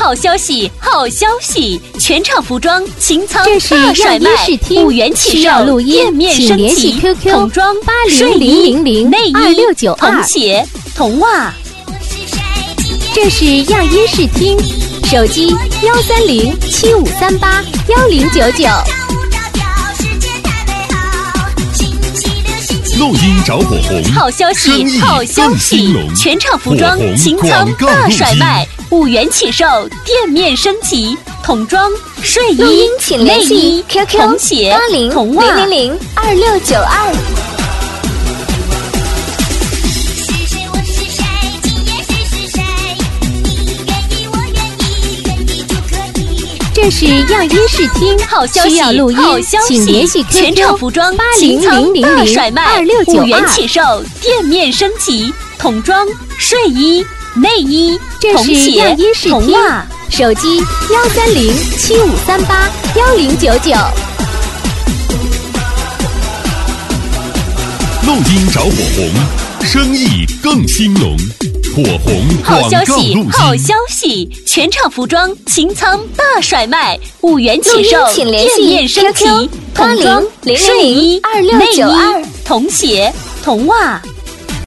好消息，好消息！全场服装清仓大甩卖，5元起售，店面升级，童装、睡衣、内衣、童鞋、童袜。 这是样音视听，手机13075381099。 录音找火红， 好消息，好消息！全场服装清仓大甩卖，5元起售，店面升级，童装、睡衣、内衣、童鞋、童袜。 0002692。这是样音视听， 好消息， 需要录音，请联系 QQ 全场服装清仓大甩卖，5元起售，店面升级，童装、睡衣、内衣、童鞋、童袜。 手机13075381099。 录音找火红，生意更兴隆。火红好消息，好消息！全场服装清仓大甩卖，5元起售，店面升级，童装、睡衣、内衣、童鞋、童袜。